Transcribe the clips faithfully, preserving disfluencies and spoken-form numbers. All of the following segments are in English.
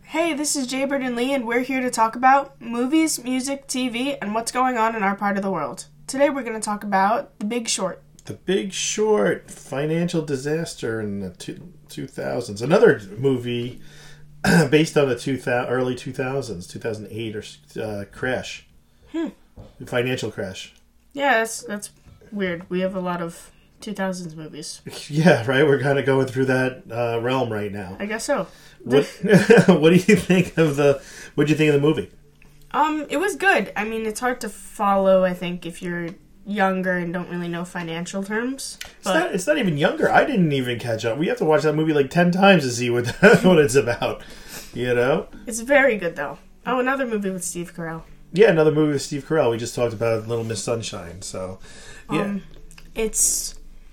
Hey, this is Jaybird and Lee, and we're here to talk about movies, music, T V, and what's going on in our part of the world. Today we're going to talk about The Big Short. The Big Short, financial disaster in the two, 2000s. Another movie based on the two thousand, early two thousands, two thousand eight or uh, crash. Hmm. Financial crash. Yeah, that's, that's weird. We have a lot of two thousands movies. Yeah, right? We're kind of going through that uh, realm right now. I guess so. What What do you think of the What do you think of the movie? Um, it was good. I mean, it's hard to follow, I think, if you're younger and don't really know financial terms. But It's not, it's not even younger. I didn't even catch up. We have to watch that movie like ten times to see what what it's about. You know? it's very good, though. Oh, another movie with Steve Carell. Yeah, another movie with Steve Carell. We just talked about Little Miss Sunshine. So, yeah. Um, it's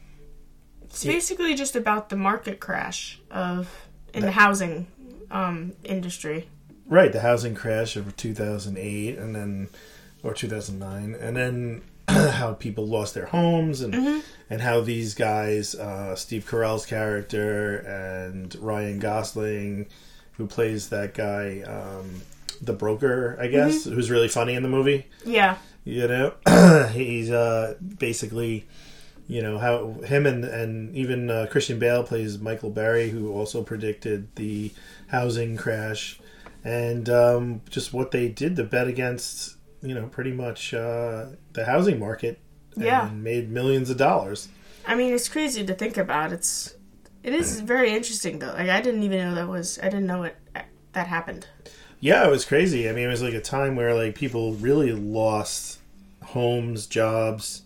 it's Yeah. basically just about the market crash of in the housing um, industry. Right, the housing crash of two thousand eight and then or two thousand nine, and then how people lost their homes and Mm-hmm. and how these guys, uh, Steve Carell's character and Ryan Gosling, who plays that guy, um, the broker, I guess, Mm-hmm. who's really funny in the movie. Yeah. You know, he's uh, basically, you know, how him and and even uh, Christian Bale plays Michael Berry, who also predicted the housing crash, and um, just what they did to bet against, you know, pretty much uh, the housing market, Yeah. and made millions of dollars. I mean, it's crazy to think about. It's it is very interesting though. Like I didn't even know that was I didn't know it that happened. Yeah, it was crazy. I mean, it was like a time where like people really lost homes, jobs,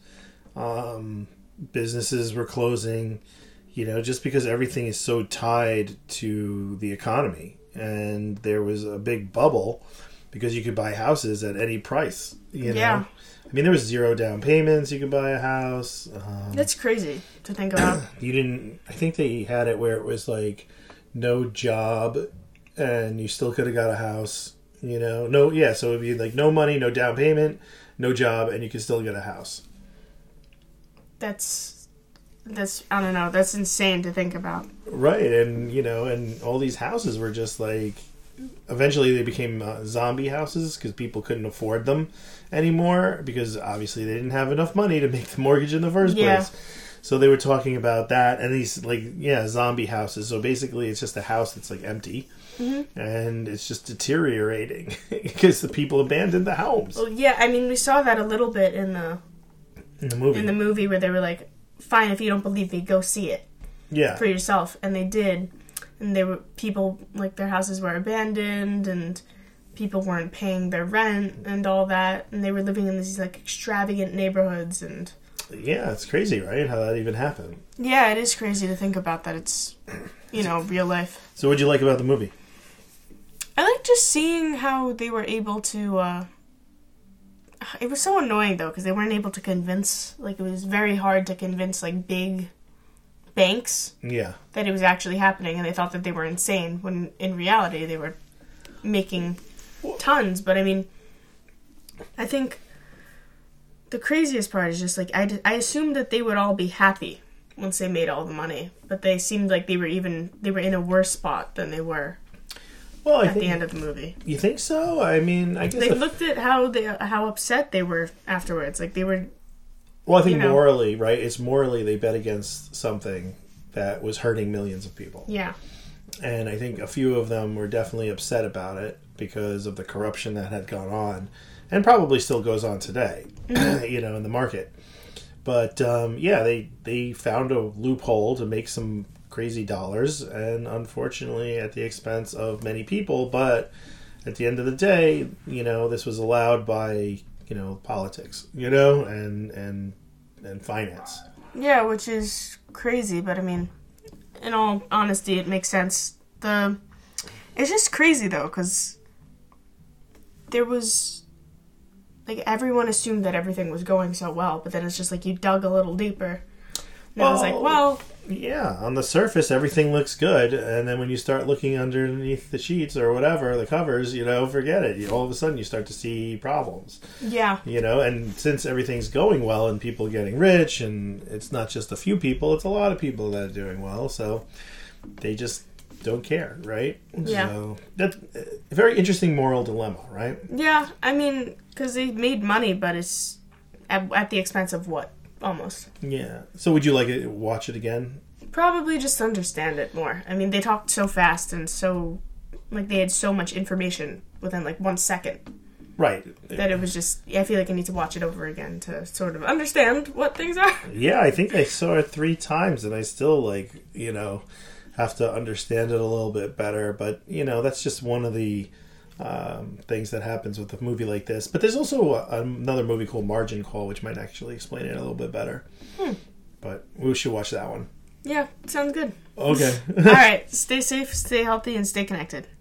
um, businesses were closing, you know, just because everything is so tied to the economy. And there was a big bubble because you could buy houses at any price, you know. Yeah. I mean, there was zero down payments. You could buy a house. Um, That's crazy to think about. you didn't, I think they had it where it was like no job and you still could have got a house, you know. No, yeah, so it would be like no money, no down payment, no job, and you could still get a house. That's that's I don't know. That's insane to think about. Right, and you know, and all these houses were just like, eventually they became uh, zombie houses because people couldn't afford them anymore because obviously they didn't have enough money to make the mortgage in the first Yeah. place. So they were talking about that, and these like yeah zombie houses. So basically, it's just a house that's like empty, Mm-hmm. and it's just deteriorating because the people abandoned the homes Well, yeah. I mean, we saw that a little bit in the in the movie. in the movie where they were like, "Fine, if you don't believe me, go see it yeah, for yourself," and they did. And they were people like their houses were abandoned and people weren't paying their rent and all that, and they were living in these like extravagant neighborhoods. And yeah, it's crazy, right? How that even happened. yeah, it is crazy to think about that. It's, you know, real life. So, what'd you like about the movie? I like just seeing how they were able to. Uh, it was so annoying though because they weren't able to convince. Like it was very hard to convince like big banks Yeah, that it was actually happening, and they thought that they were insane when in reality they were making tons. But I mean, I think the craziest part is just like I, d- I assumed that they would all be happy once they made all the money, but they seemed like they were even they were in a worse spot than they were well, I at think the end of the movie. you think so. I mean, I guess They the- looked at how they how upset they were afterwards. Like they were Well, I think you know. morally, right? It's morally they bet against something that was hurting millions of people. yeah And I think a few of them were definitely upset about it because of the corruption that had gone on and probably still goes on today, you know, in the market. But um, yeah, they, they found a loophole to make some crazy dollars, and unfortunately at the expense of many people. But at the end of the day, you know, this was allowed by, you know, politics, you know, and and and finance. yeah, which is crazy. But I mean, in all honesty, it makes sense. The it's just crazy though because there was like everyone assumed that everything was going so well, but then it's just like you dug a little deeper. And I was like, well, Yeah, on the surface everything looks good, and then when you start looking underneath the sheets or whatever, the covers, you know, forget it. You, all of a sudden you start to see problems. yeah, You know, and since everything's going well and people are getting rich, and it's not just a few people, it's a lot of people that are doing well, so they just don't care, right? Yeah. So that's a very interesting moral dilemma, right? Yeah, I mean, because they made money, but it's at, at the expense of what? Almost. Yeah. So would you like to watch it again? Probably just to understand it more. I mean, they talked so fast and so, like, they had so much information within, like, one second. Right. That it was just, I feel like I need to watch it over again to sort of understand what things are. Yeah, I think I saw it three times and I still, like, you know, have to understand it a little bit better. But, you know, that's just one of the um, things that happens with a movie like this. But there's also a, another movie called Margin Call, which might actually explain it a little bit better. Hmm. But we should watch that one. Yeah, sounds good. Okay. All right. Stay safe, stay healthy, and stay connected.